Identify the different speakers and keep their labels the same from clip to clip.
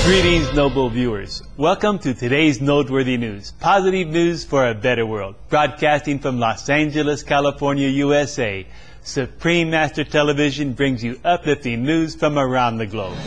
Speaker 1: Greetings, noble viewers. Welcome to today's Noteworthy News, positive news for a better world. Broadcasting from Los Angeles, California, USA, Supreme Master Television brings you uplifting news from around the globe.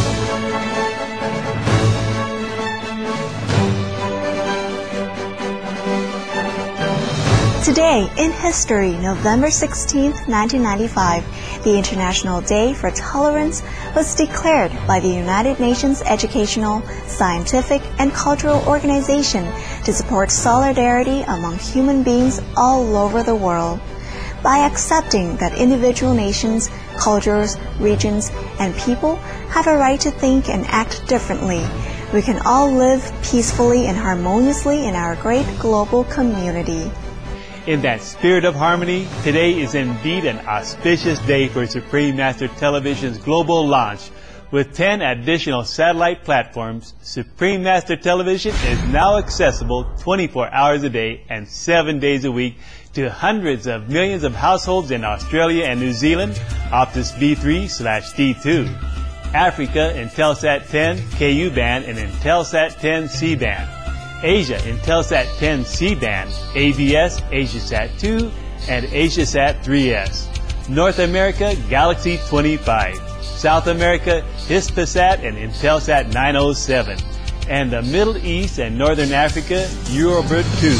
Speaker 2: Today in history, November 16, 1995, the International Day for Tolerance was declared by the United Nations Educational, Scientific, and Cultural Organization to support solidarity among human beings all over the world. By accepting that individual nations, cultures, regions, and people have a right to think and act differently, we can all live peacefully and harmoniously in our great global community.
Speaker 1: In that spirit of harmony, today is indeed an auspicious day for Supreme Master Television's global launch. With 10 additional satellite platforms, Supreme Master Television is now accessible 24 hours a day and 7 days a week to hundreds of millions of households in Australia and New Zealand, Optus V3/D2, Africa Intelsat 10 KU band and Intelsat 10 C band, Asia Intelsat 10 C-band, ABS, AsiaSat 2, and AsiaSat 3S. North America, Galaxy 25. South America, Hispasat and Intelsat 907. And the Middle East and Northern Africa, Eurobird 2.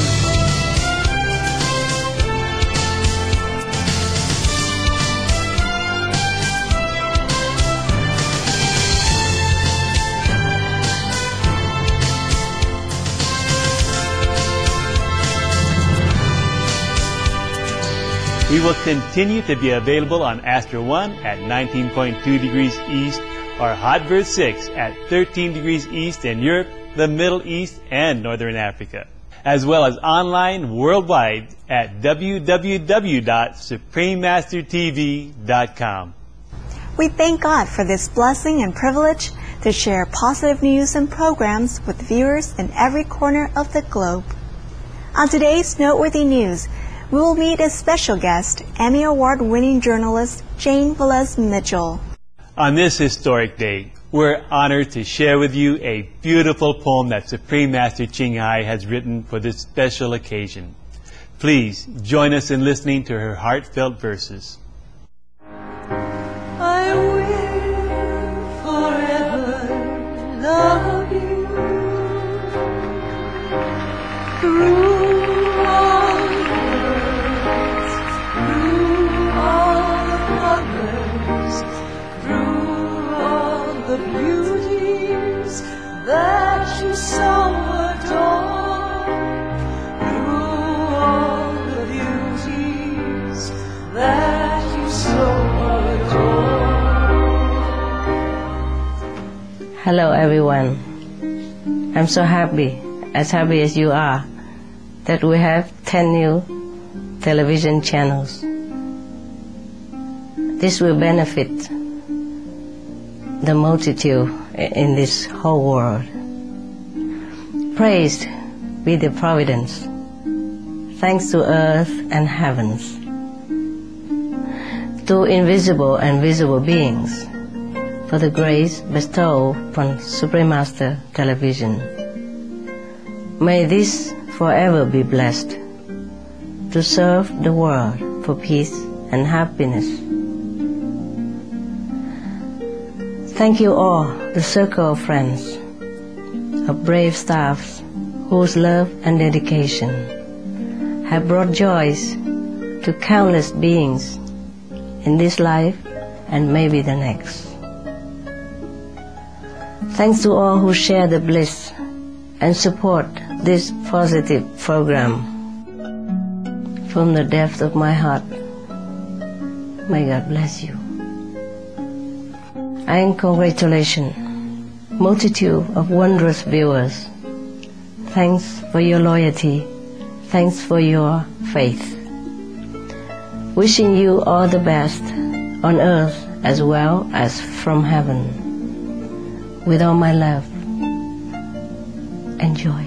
Speaker 1: We will continue to be available on Astra 1 at 19.2 degrees east or Hotbird 6 at 13 degrees east in Europe, the Middle East, and Northern Africa, as well as online worldwide at www.suprememastertv.com.
Speaker 2: We thank God for this blessing and privilege to share positive news and programs with viewers in every corner of the globe. On today's Noteworthy News, we will meet a special guest, Emmy Award-winning journalist Jane Velez Mitchell.
Speaker 1: On this historic day, we're honored to share with you a beautiful poem that Supreme Master Ching Hai has written for this special occasion. Please join us in listening to her heartfelt verses.
Speaker 3: I will forever love you through the beauties that you so adore, through all the beauties that you so adore.
Speaker 4: Hello everyone. I'm so happy as you are, that we have 10 new television channels. This will benefit the multitude in this whole world. Praised be the providence, thanks to earth and heavens, to invisible and visible beings, for the grace bestowed upon Supreme Master Television. May this forever be blessed, to serve the world for peace and happiness. Thank you all, the circle of friends, of brave staffs whose love and dedication have brought joys to countless beings in this life and maybe the next. Thanks to all who share the bliss and support this positive program. From the depth of my heart, may God bless you. And congratulations, multitude of wondrous viewers. Thanks for your loyalty. Thanks for your faith. Wishing you all the best on earth as well as from heaven. With all my love. Enjoy.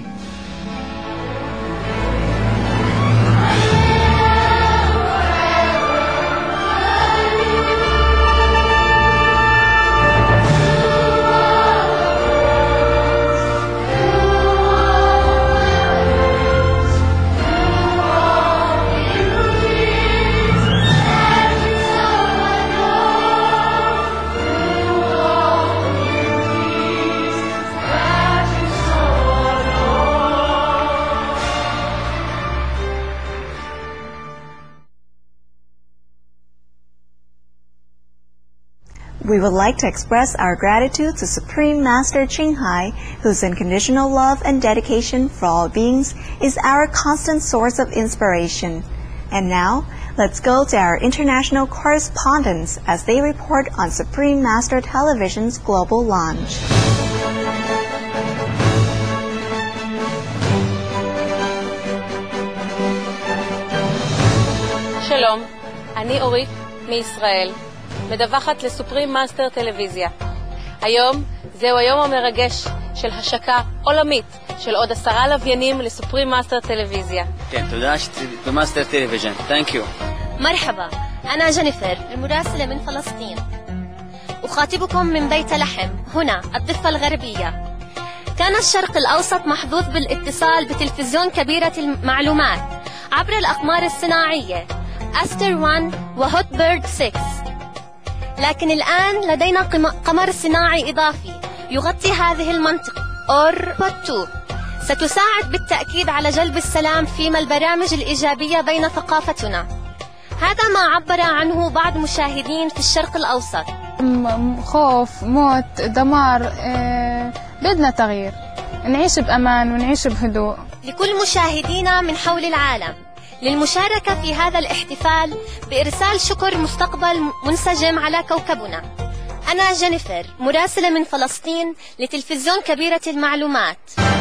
Speaker 2: We would like to express our gratitude to Supreme Master Ching Hai, whose unconditional love and dedication for all beings is our constant source of inspiration. And now, let's go to our international correspondents as they report on Supreme Master Television's global launch.
Speaker 5: שלום, אני אורית מישראל, מדווחת לסופרים מאסטר טלוויזיה. היום זהו היום המרגש של השקה עולמית של עוד 10 לוויינים לסופרים מאסטר טלוויזיה.
Speaker 6: כן, תודה במאסטר טלוויזיון. Thank you.
Speaker 7: مرحبا، أنا جينيفر المراسلة من فلسطين. أخاطبكم من بيت لحم هنا الضفة الغربية. كان الشرق الأوسط محظوظ بالاتصال بتلفزيون كبيرة المعلومات عبر الأقمار الصناعية أستر 1 وهوت بيرد 6. لكن الآن لدينا قمر صناعي إضافي يغطي هذه المنطقة أوربوت 2. ستساعد بالتأكيد على جلب السلام فيما البرامج الإيجابية بين ثقافتنا. هذا ما عبر عنه بعض مشاهدين في الشرق الأوسط.
Speaker 8: خوف، موت، دمار، بدنا تغيير، نعيش بأمان ونعيش بهدوء.
Speaker 7: لكل مشاهدينا من حول العالم للمشاركة في هذا الاحتفال بإرسال شكر مستقبل منسجم على كوكبنا. أنا جينيفر مراسلة من فلسطين لتلفزيون كبيرة المعلومات.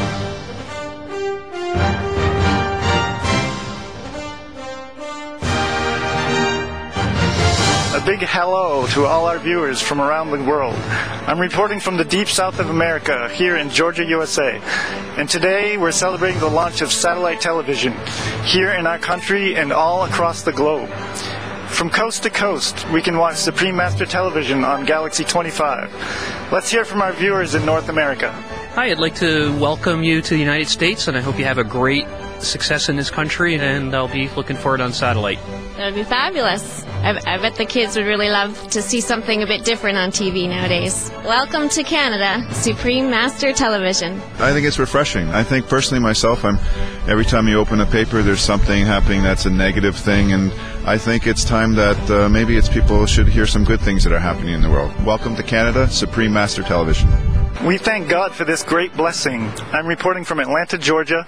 Speaker 9: A big hello to all our viewers from around the world. I'm reporting from the deep south of America here in Georgia, USA. And today we're celebrating the launch of satellite television here in our country and all across the globe. From coast to coast, we can watch Supreme Master Television on Galaxy 25. Let's hear from our viewers in North America.
Speaker 10: Hi, I'd like to welcome you to the United States, and I hope you have a great success in this country, and I'll be looking for it on satellite.
Speaker 11: That would be fabulous. I bet the kids would really love to see something a bit different on TV nowadays. Welcome to Canada, Supreme Master Television.
Speaker 12: I think it's refreshing. I think personally myself, every time you open a paper, there's something happening that's a negative thing, and I think it's time that maybe people should hear some good things that are happening in the world. Welcome to Canada, Supreme Master Television.
Speaker 9: We thank God for this great blessing. I'm reporting from Atlanta, Georgia.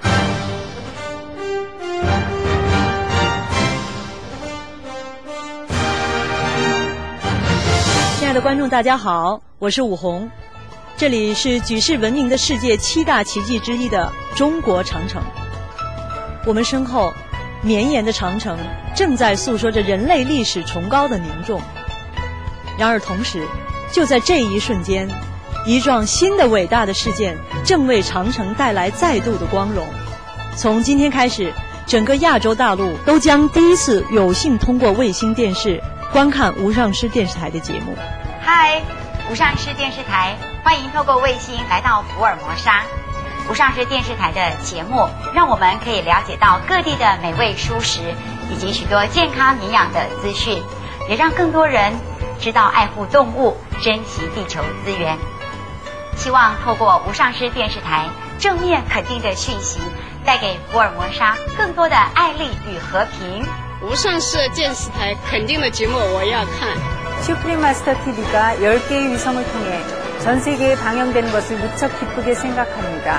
Speaker 13: 亲爱的观众大家好，我是武红，这里是举世闻名的世界7大奇迹之一的中国长城。我们身后绵延的长城正在诉说着人类历史崇高的凝重。然而同时，就在这一瞬间，一桩新的伟大的事件正为长城带来再度的光荣。从今天开始，整个亚洲大陆都将第一次有幸通过卫星电视观看无上师电视台的节目。
Speaker 14: 嗨，无上师电视台欢迎透过卫星来到福尔摩沙。无上师电视台的节目让我们可以了解到各地的美味蔬食以及许多健康营养的资讯，也让更多人知道爱护动物，珍惜地球资源。希望透过无上师电视台正面肯定的讯息，带给福尔摩沙更多的爱力与和平。
Speaker 15: 无上师电视台肯定的节目我要看。
Speaker 16: 슈프림 마스터 TV가 10개의 위성을 통해 전 세계에 방영되는 것을 무척 기쁘게 생각합니다.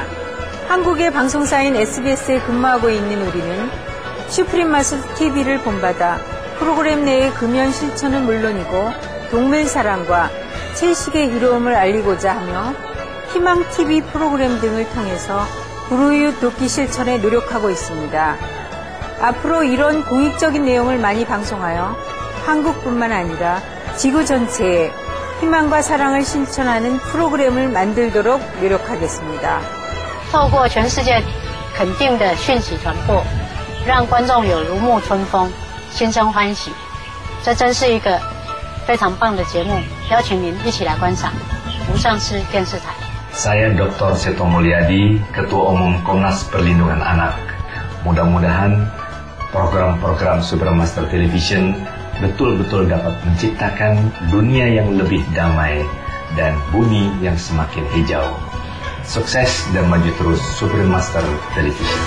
Speaker 16: 한국의 방송사인 SBS에 근무하고 있는 우리는 슈프림 마스터 TV를 본받아 프로그램 내의 금연 실천은 물론이고 동물 사랑과 채식의 이로움을 알리고자 하며 희망 TV 프로그램 등을 통해서 불우이웃 돕기 실천에 노력하고 있습니다. 앞으로 이런 공익적인 내용을 많이 방송하여 한국뿐만 아니라 지구 전체에 희망과 사랑을 실천하는 프로그램을 만들도록 노력하겠습니다.
Speaker 17: 透过全世界肯定的讯息传播，让观众有如沐春风，心生欢喜。这真是一个非常棒的节目，邀请您一起来观赏无上师电视台。
Speaker 18: Saya Dr. Seto Mulyadi, Ketua Umum Komnas Perlindungan Anak. Mudah-mudahan program-program Supreme Master Television betul-betul dapat menciptakan dunia yang lebih damai dan bumi yang semakin hijau. Sukses dan maju terus Supreme Master Television.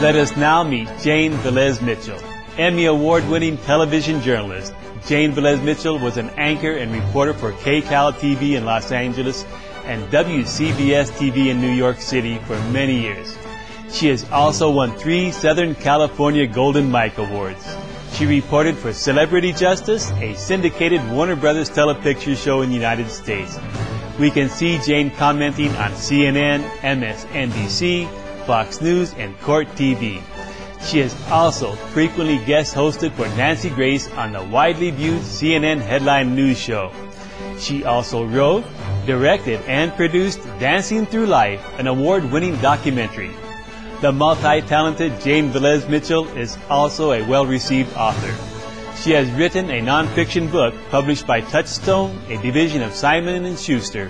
Speaker 1: Let us now meet Jane Velez Mitchell, Emmy Award-winning television journalist. Jane Velez Mitchell was an anchor and reporter for KCAL TV in Los Angeles and WCBS TV in New York City for many years. She has also won 3 Southern California Golden Mike Awards. She reported for Celebrity Justice, a syndicated Warner Brothers telepicture show in the United States. We can see Jane commenting on CNN, MSNBC, Fox News, and Court TV. She has also frequently guest hosted for Nancy Grace on the widely viewed CNN Headline News Show. She also wrote, directed, and produced Dancing Through Life, an award-winning documentary. The multi-talented Jane Velez Mitchell is also a well-received author. She has written a non-fiction book published by Touchstone, a division of Simon & Schuster.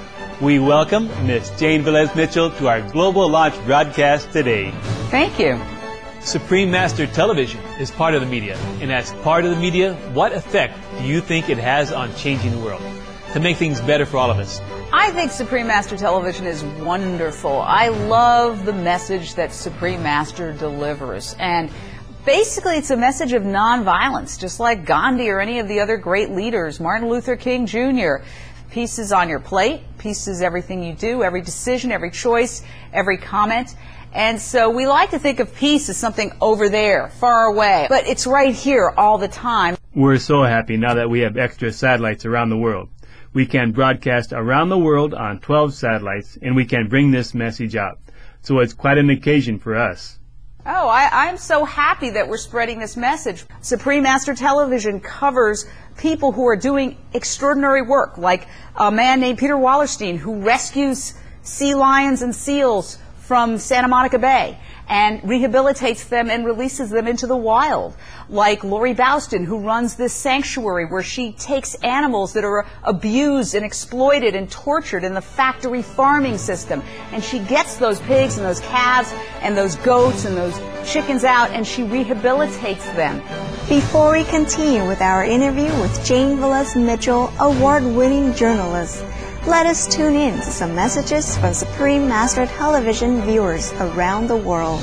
Speaker 1: We welcome Miss Jane Velez Mitchell to our Global Launch broadcast today.
Speaker 19: Thank you.
Speaker 1: Supreme Master Television is part of the media, and as part of the media, what effect do you think it has on changing the world, to make things better for all of us?
Speaker 19: I think Supreme Master Television is wonderful. I love the message that Supreme Master delivers, and basically it's a message of nonviolence, just like Gandhi or any of the other great leaders, Martin Luther King Jr. Peace is on your plate, peace is everything you do, every decision, every choice, every comment. And so we like to think of peace as something over there, far away, but it's right here all the time.
Speaker 1: We're so happy now that we have extra satellites around the world. We can broadcast around the world on 12 satellites, and we can bring this message out. So it's quite an occasion for us.
Speaker 19: Oh, I'm so happy that we're spreading this message. Supreme Master Television covers people who are doing extraordinary work, like a man named Peter Wallerstein, who rescues sea lions and seals from Santa Monica Bay and rehabilitates them and releases them into the wild, like Lori Bouston, who runs this sanctuary where she takes animals that are abused and exploited and tortured in the factory farming system, and she gets those pigs and those calves and those goats and those chickens out, and she rehabilitates them.
Speaker 2: Before we continue with our interview with Jane Velez Mitchell, award-winning journalist, let us tune in to some messages from Supreme Master Television viewers around the world.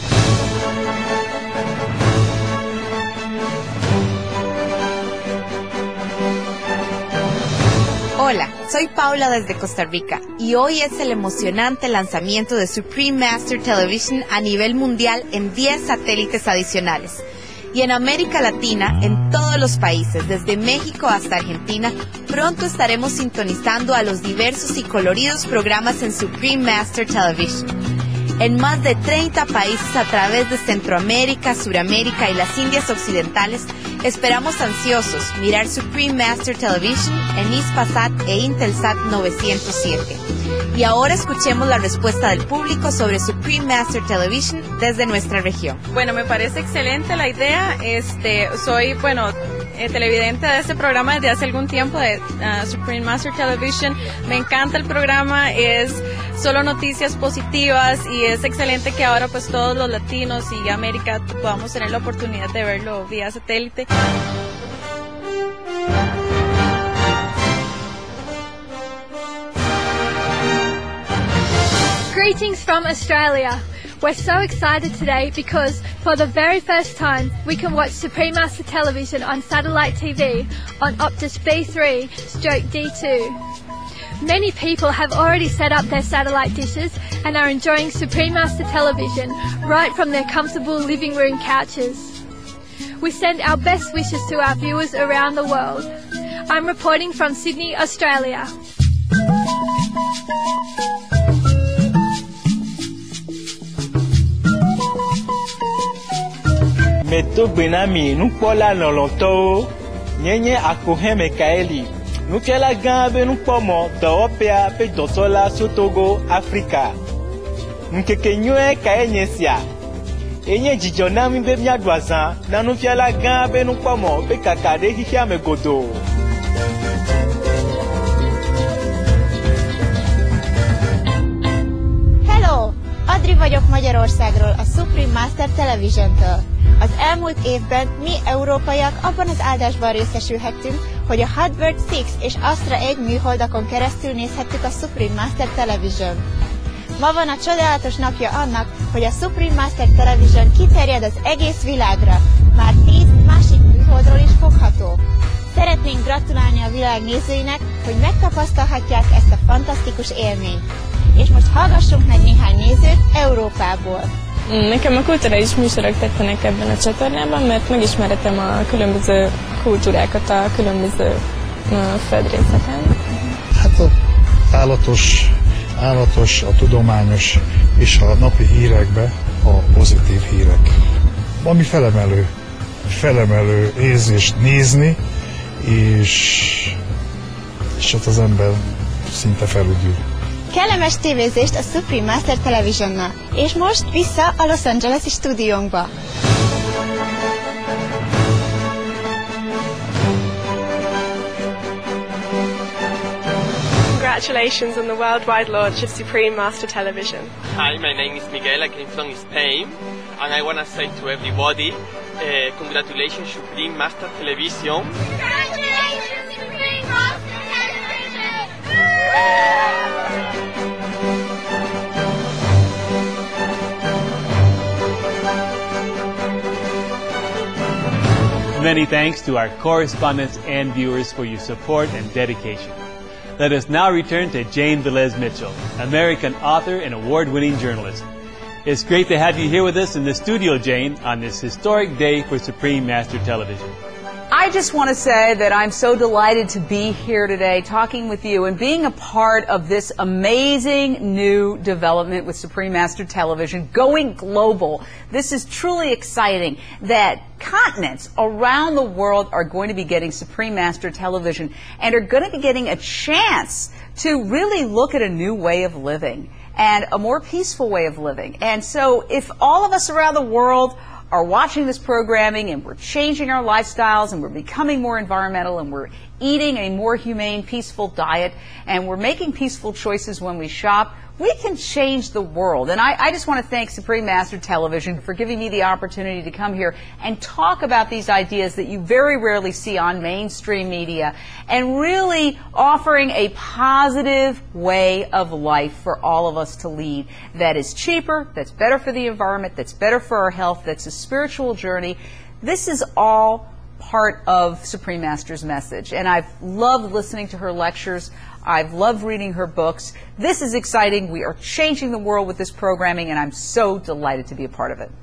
Speaker 20: Hola, soy Paula desde Costa Rica y hoy es el emocionante lanzamiento de Supreme Master Television a nivel mundial en 10 satélites adicionales. Y en América Latina, en todos los países, desde México hasta Argentina, pronto estaremos sintonizando a los diversos y coloridos programas en Supreme Master Television. En más de 30 países a través de Centroamérica, Suramérica y las Indias Occidentales, esperamos ansiosos mirar Supreme Master Television en Hispasat e Intelsat 907. Y ahora escuchemos la respuesta del público sobre Supreme Master Television desde nuestra región.
Speaker 21: Bueno, me parece excelente la idea. Soy, televidente de este programa desde hace algún tiempo de Supreme Master Television. Me encanta el programa, es solo noticias positivas y es excelente que ahora pues todos los latinos y América podamos tener la oportunidad de verlo vía satélite.
Speaker 22: Greetings from Australia. We're so excited today because for the very first time we can watch Supreme Master Television on satellite TV on Optus B3/D2. Many people have already set up their satellite dishes and are enjoying Supreme Master Television right from their comfortable living room couches. We send our best wishes to our viewers around the world. I'm reporting from Sydney, Australia.
Speaker 23: Metogbenami nukpola noloto nyenye akohen mekaeli nukela gambe nukpomo dawopea pe dotola sotogo Afrika nkeke nyue kaenyesia enye jijonami be miadwazan nanufiala gambe nukpomo pe kakade hihia megodo.
Speaker 24: Hello, Adri vagyok Magyarországról, a Supreme Master Television-től. Az elmúlt évben mi európaiak abban az áldásban részesülhettünk, hogy a Hotbird 6 és Astra 1 műholdakon keresztül nézhettük a Supreme Master Television. Ma van a csodálatos napja annak, hogy a Supreme Master Television kiterjed az egész világra. Már 10 másik műholdról is fogható. Szeretnénk gratulálni a világ nézőinek, hogy megtapasztalhatják ezt a fantasztikus élményt. És most hallgassunk meg néhány nézőt Európából.
Speaker 3: Nekem a kulturális műsorok tetszenek ebben a csatornában, mert megismerhetem a különböző kultúrákat a különböző földrészeken.
Speaker 4: Hát a állatos, a tudományos és a napi hírekbe a pozitív hírek. Ami felemelő érzést nézni, és hát az ember szinte felügyül.
Speaker 24: Kellemes tévézést a Supreme Master Televisionnal. És most vissza a Los Angeles-i stúdiónkba.
Speaker 5: Congratulations on the worldwide launch of Supreme Master Television.
Speaker 6: Hi, my name is Miguel, I came from Spain, and I want to say to everybody, congratulations Supreme Master Television.
Speaker 24: Congratulations Supreme Master Television!
Speaker 1: Many thanks to our correspondents and viewers for your support and dedication. Let us now return to Jane Velez Mitchell, American author and award-winning journalist. It's great to have you here with us in the studio, Jane, on this historic day for Supreme Master Television.
Speaker 19: I just want to say that I'm so delighted to be here today talking with you and being a part of this amazing new development with Supreme Master Television, going global. This is truly exciting that continents around the world are going to be getting Supreme Master Television and are going to be getting a chance to really look at a new way of living and a more peaceful way of living. And so if all of us around the world are watching this programming and we're changing our lifestyles and we're becoming more environmental and we're eating a more humane, peaceful diet and we're making peaceful choices when we shop, we can change the world. And I just want to thank Supreme Master Television for giving me the opportunity to come here and talk about these ideas that you very rarely see on mainstream media and really offering a positive way of life for all of us to lead that is cheaper, that's better for the environment, that's better for our health, that's a spiritual journey. This is all part of Supreme Master's message. And I've loved listening to her lectures. I've loved reading her books. This is exciting. We are changing the world with this programming, and I'm so delighted to be a part of it.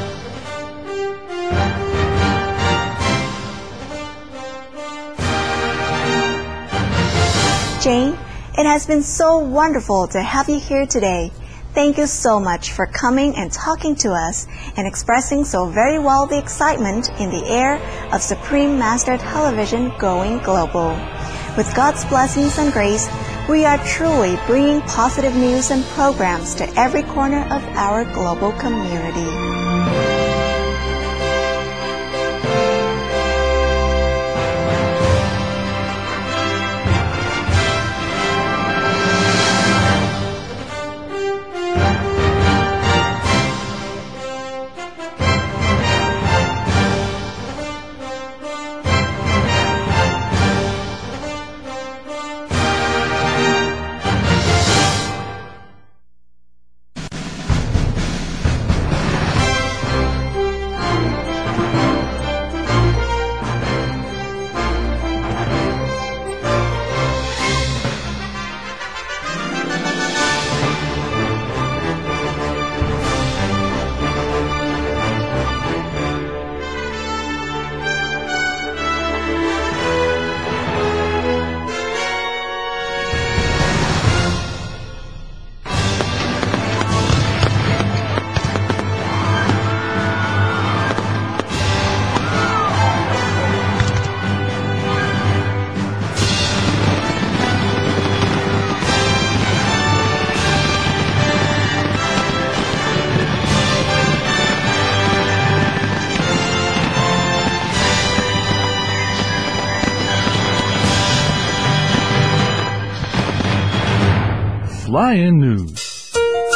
Speaker 2: Jane, it has been so wonderful to have you here today. Thank you so much for coming and talking to us and expressing so very well the excitement in the air of Supreme Master Television going global. With God's blessings and grace, we are truly bringing positive news and programs to every corner of our global community.
Speaker 25: Fly-In News.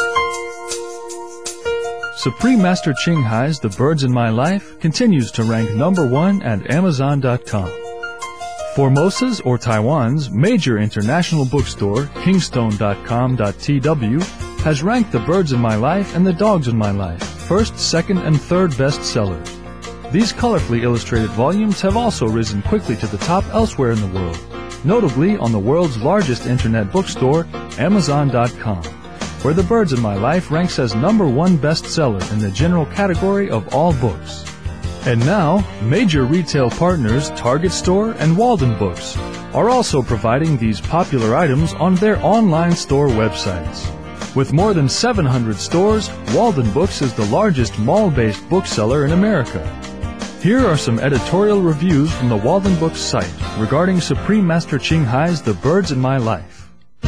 Speaker 25: Supreme Master Ching Hai's The Birds in My Life continues to rank #1 at Amazon.com. Formosa's or Taiwan's major international bookstore, Kingstone.com.tw, has ranked The Birds in My Life and The Dogs in My Life first, second, and third bestsellers. These colorfully illustrated volumes have also risen quickly to the top elsewhere in the world, notably on the world's largest internet bookstore, Amazon.com, where The Birds in My Life ranks as #1 bestseller in the general category of all books. And now, major retail partners Target Store and Walden Books are also providing these popular items on their online store websites. With more than 700 stores, Walden Books is the largest mall-based bookseller in America. Here are some editorial reviews from the Walden Books site regarding Supreme Master Ching Hai's The Birds in My Life.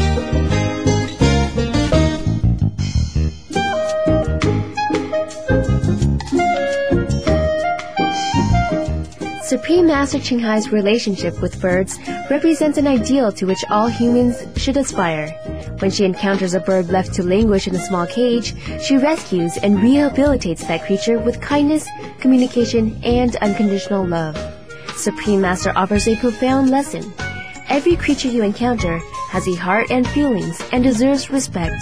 Speaker 7: Supreme Master Ching Hai's relationship with birds represents an ideal to which all humans should aspire. When she encounters a bird left to languish in a small cage, she rescues and rehabilitates that creature with kindness, communication, and unconditional love. Supreme Master offers a profound lesson. Every creature you encounter has a heart and feelings and deserves respect.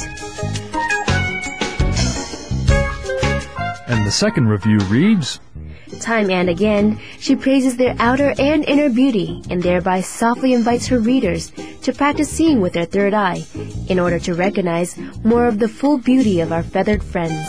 Speaker 25: And the second review reads,
Speaker 7: Time and again, she praises their outer and inner beauty and thereby softly invites her readers to practice seeing with their third eye in order to recognize more of the full beauty of our feathered friends.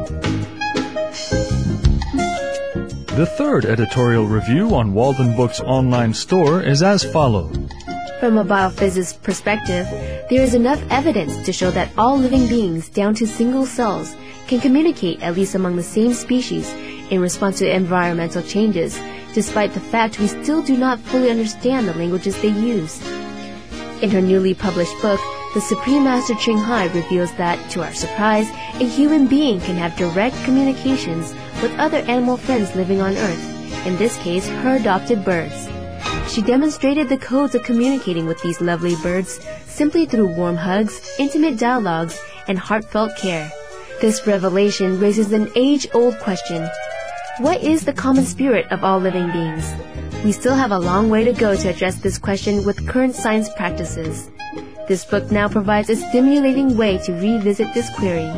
Speaker 25: The third editorial review on Walden Books' online store is as follows.
Speaker 7: From a biophysicist perspective, there is enough evidence to show that all living beings, down to single cells, can communicate at least among the same species in response to environmental changes, despite the fact we still do not fully understand the languages they use. In her newly published book, the Supreme Master Ching Hai reveals that, to our surprise, a human being can have direct communications with other animal friends living on Earth, in this case, her adopted birds. She demonstrated the codes of communicating with these lovely birds simply through warm hugs, intimate dialogues, and heartfelt care. This revelation raises an age-old question. What is the common spirit of all living beings? We still have a long way to go to address this question with current science practices. This book now provides a stimulating way to revisit this query.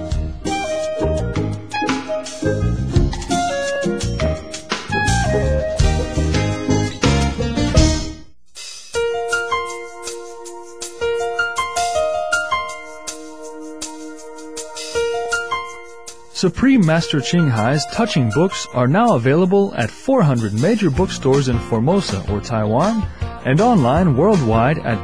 Speaker 25: Supreme Master Ching Hai's touching books are now available at 400 major bookstores in Formosa or Taiwan and online worldwide at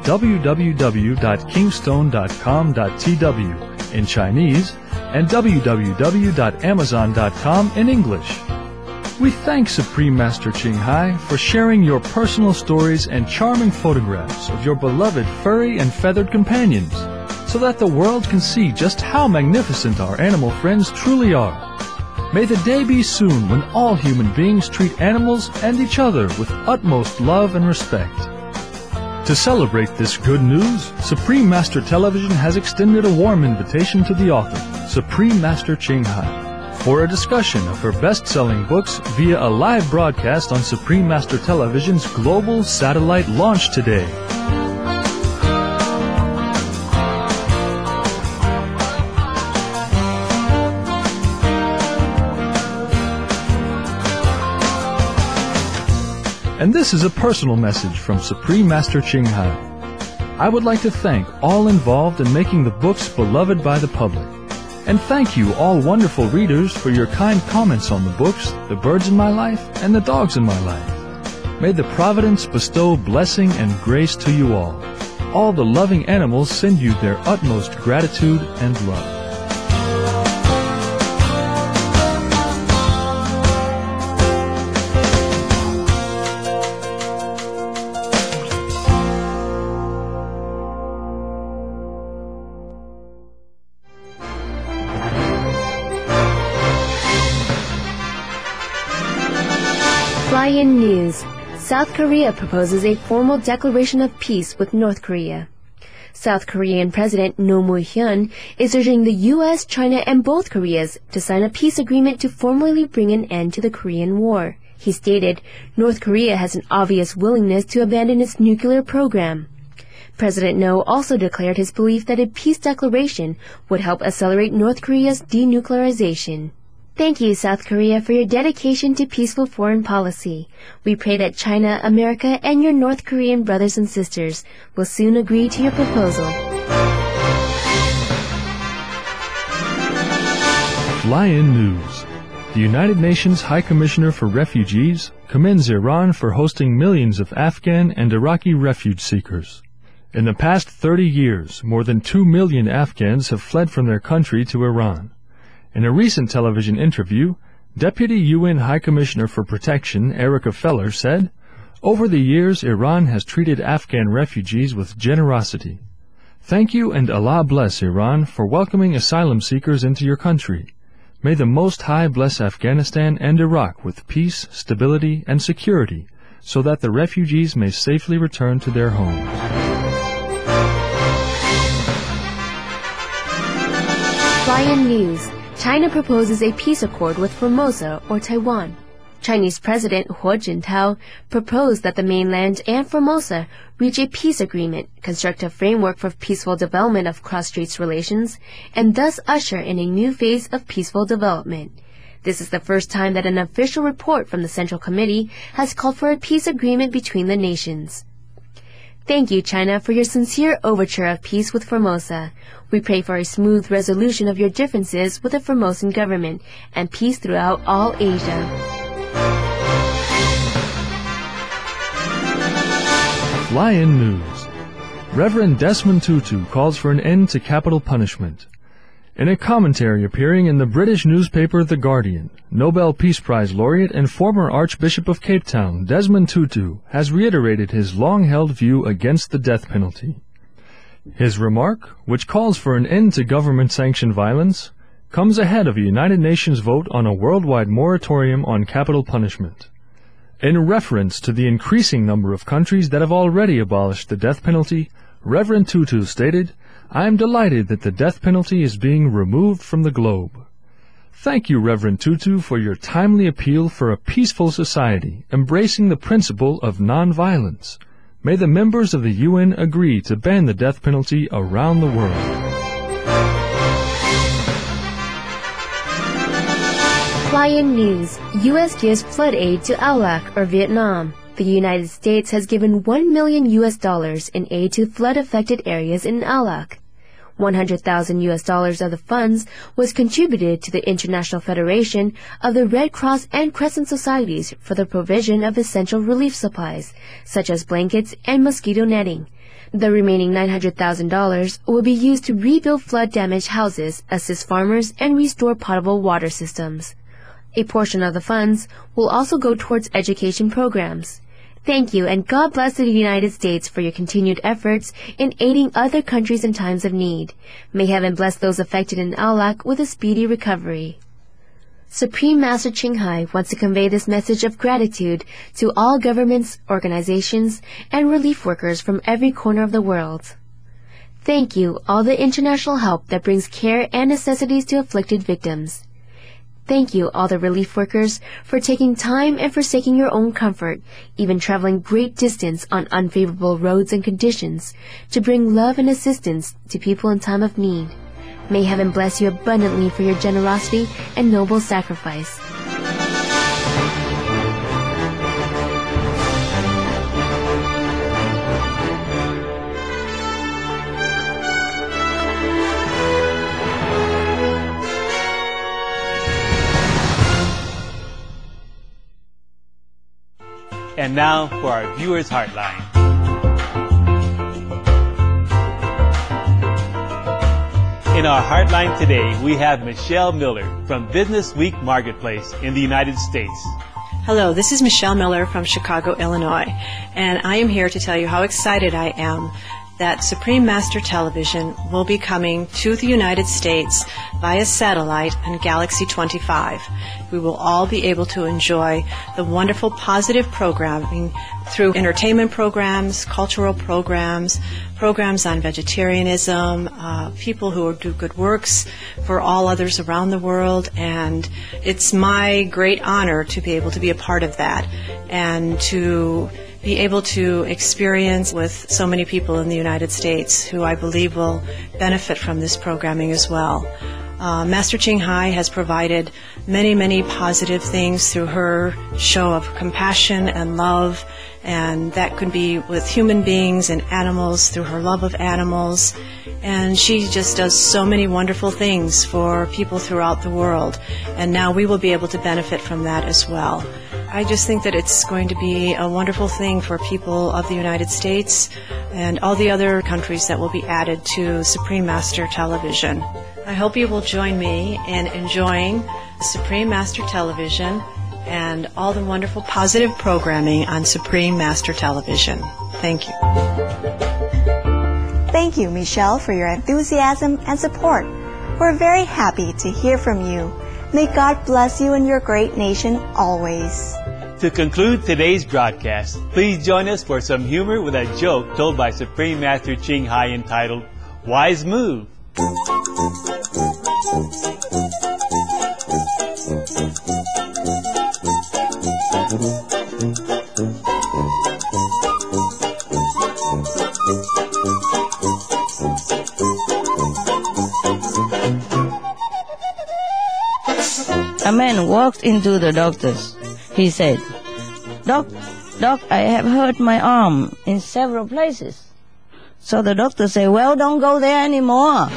Speaker 25: www.kingstone.com.tw in Chinese and www.amazon.com in English. We thank Supreme Master Ching Hai for sharing your personal stories and charming photographs of your beloved furry and feathered companions, so that the world can see just how magnificent our animal friends truly are. May the day be soon when all human beings treat animals and each other with utmost love and respect. To celebrate this good news, Supreme Master Television has extended a warm invitation to the author, Supreme Master Ching Hai, for a discussion of her best-selling books via a live broadcast on Supreme Master Television's global satellite launch today. And this is a personal message from Supreme Master Ching Hai. I would like to thank all involved in making the books beloved by the public. And thank you, all wonderful readers, for your kind comments on the books, The Birds in My Life and The Dogs in My Life. May the Providence bestow blessing and grace to you all. All the loving animals send you their utmost gratitude and love.
Speaker 7: Fly-in news. South Korea proposes a formal declaration of peace with North Korea. South Korean President Roh Moo-hyun is urging the U.S., China, and both Koreas to sign a peace agreement to formally bring an end to the Korean War. He stated, North Korea has an obvious willingness to abandon its nuclear program. President No also declared his belief that a peace declaration would help accelerate North Korea's denuclearization. Thank you, South Korea, for your dedication to peaceful foreign policy. We pray that China, America, and your North Korean brothers and sisters will soon agree to your proposal.
Speaker 25: Fly-in news. The United Nations High Commissioner for Refugees commends Iran for hosting millions of Afghan and Iraqi refuge seekers. In the past 30 years, more than 2 million Afghans have fled from their country to Iran. In a recent television interview, Deputy UN High Commissioner for Protection Erica Feller said, "Over the years, Iran has treated Afghan refugees with generosity. Thank you and Allah bless Iran for welcoming asylum seekers into your country. May the Most High bless Afghanistan and Iraq with peace, stability, and security, so that the refugees may safely return to their homes."
Speaker 7: Fly-in news. China proposes a peace accord with Formosa or Taiwan. Chinese President Hu Jintao proposed that the mainland and Formosa reach a peace agreement, construct a framework for peaceful development of cross-strait relations, and thus usher in a new phase of peaceful development. This is the first time that an official report from the Central Committee has called for a peace agreement between the nations. Thank you, China, for your sincere overture of peace with Formosa. We pray for a smooth resolution of your differences with the Formosan government and peace throughout all Asia.
Speaker 25: Fly-in news. Reverend Desmond Tutu calls for an end to capital punishment. In a commentary appearing in the British newspaper The Guardian, Nobel Peace Prize laureate and former Archbishop of Cape Town, Desmond Tutu, has reiterated his long-held view against the death penalty. His remark, which calls for an end to government-sanctioned violence, comes ahead of a United Nations vote on a worldwide moratorium on capital punishment. In reference to the increasing number of countries that have already abolished the death penalty, Reverend Tutu stated, "I am delighted that the death penalty is being removed from the globe." Thank you, Reverend Tutu, for your timely appeal for a peaceful society, embracing the principle of nonviolence. May the members of the UN agree to ban the death penalty around the world.
Speaker 7: Fly-in news. U.S. gives flood aid to Aulak or Vietnam. The United States has given $1 million in aid to flood-affected areas in Aulak. $100,000 of the funds was contributed to the International Federation of the Red Cross and Crescent Societies for the provision of essential relief supplies, such as blankets and mosquito netting. The remaining $900,000 will be used to rebuild flood-damaged houses, assist farmers, and restore potable water systems. A portion of the funds will also go towards education programs. Thank you, and God bless the United States for your continued efforts in aiding other countries in times of need. May heaven bless those affected in Aulak with a speedy recovery. Supreme Master Ching Hai wants to convey this message of gratitude to all governments, organizations, and relief workers from every corner of the world. Thank you, all the international help that brings care and necessities to afflicted victims. Thank you, all the relief workers, for taking time and forsaking your own comfort, even traveling great distance on unfavorable roads and conditions, to bring love and assistance to people in time of need. May heaven bless you abundantly for your generosity and noble sacrifice.
Speaker 1: And now for our Viewers Heartline. In our Heartline today, we have Michelle Miller from Business Week Marketplace in the United States.
Speaker 8: Hello, this is Michelle Miller from Chicago, Illinois, and I am here to tell you how excited I am that Supreme Master Television will be coming to the United States via satellite on Galaxy 25. We will all be able to enjoy the wonderful positive programming through entertainment programs, cultural programs, programs on vegetarianism, people who do good works for all others around the world, and it's my great honor to be able to be a part of that and to be able to experience with so many people in the United States who I believe will benefit from this programming as well. Master Ching Hai has provided many, many positive things through her show of compassion and love, and that could be with human beings and animals through her love of animals. And she just does so many wonderful things for people throughout the world, and now we will be able to benefit from that as well. I just think that it's going to be a wonderful thing for people of the United States and all the other countries that will be added to Supreme Master Television. I hope you will join me in enjoying Supreme Master Television and all the wonderful positive programming on Supreme Master Television. Thank you.
Speaker 2: Thank you, Michelle, for your enthusiasm and support. We're very happy to hear from you. May God bless you and your great nation always.
Speaker 1: To conclude today's broadcast, please join us for some humor with a joke told by Supreme Master Ching Hai entitled, Wise Move.
Speaker 9: A man walked into the doctor's. He said, Doc, I have hurt my arm in several places. So the doctor said, well, don't go there anymore.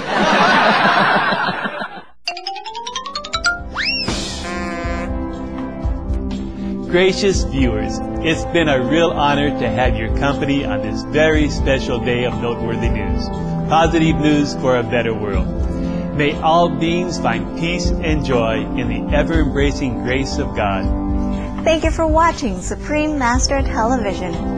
Speaker 1: Gracious viewers, it's been a real honor to have your company on this very special day of noteworthy news. Positive news for a better world. May all beings find peace and joy in the ever-embracing grace of God.
Speaker 2: Thank you for watching Supreme Master Television.